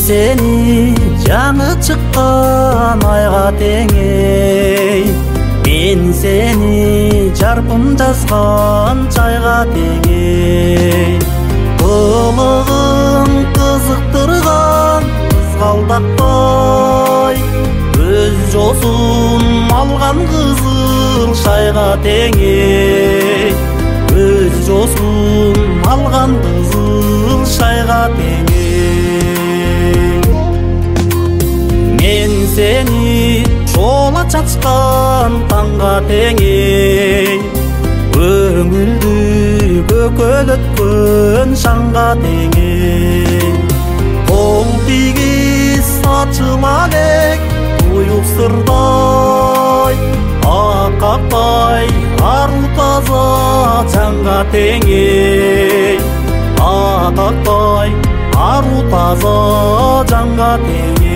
сени жаңы чыккан айга тең эй, мен сени жарпым жазган чайга тең эй. Кылыгың кызыктырган кызгалдактай, көз жосун алган кызыл шайга тең эй, көз жосун алган кызыл шайга тең эй. Мен сени шола чачкан таңга тең эй, көңүлдү көкөлөткөн шаңга тең эй. Кол тигиз сачыла элек туюк сырдай, акактай ару таза жанга тең эй, акактай ару таза жанга тең эй.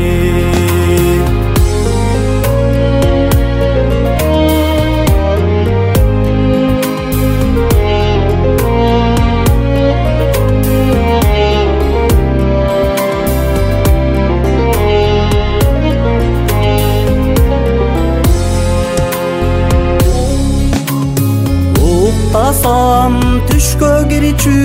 Уктасам түшкө кирчү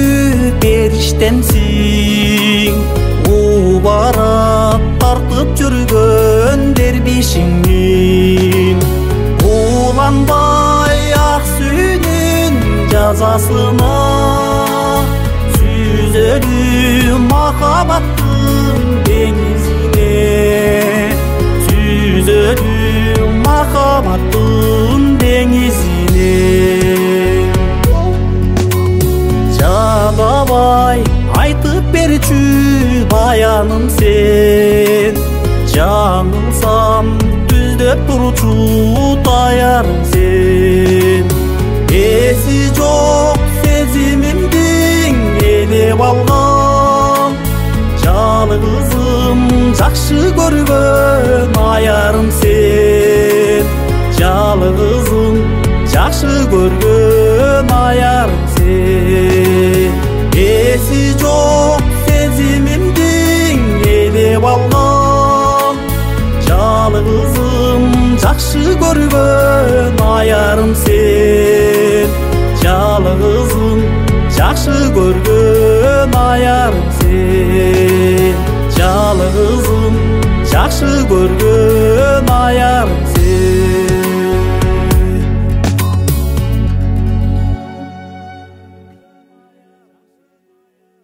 периштемсиң, убарап тартып жүргөн дербишиңмин. Уланбай ак сүйүнүн жазасына, сүзөлү махабаттын деңизине, сүзөлү махабаттын деңизине. Жадабай айтып берчү баяным сен, жаңылсам түздөп турчу таярым сен. Эси жок сезимимдин ээлеп алган, жалгызым жакшы көргөн аярым сен, жалгызым жакшы көргөн аярым сен. Эси жок сезимимдин ээлеп алган, жалгызым жакшы көргөн аярым сен, жалгызым жакшы көргөн аярым сен, жалгызым жакшы көргөн аярым сен.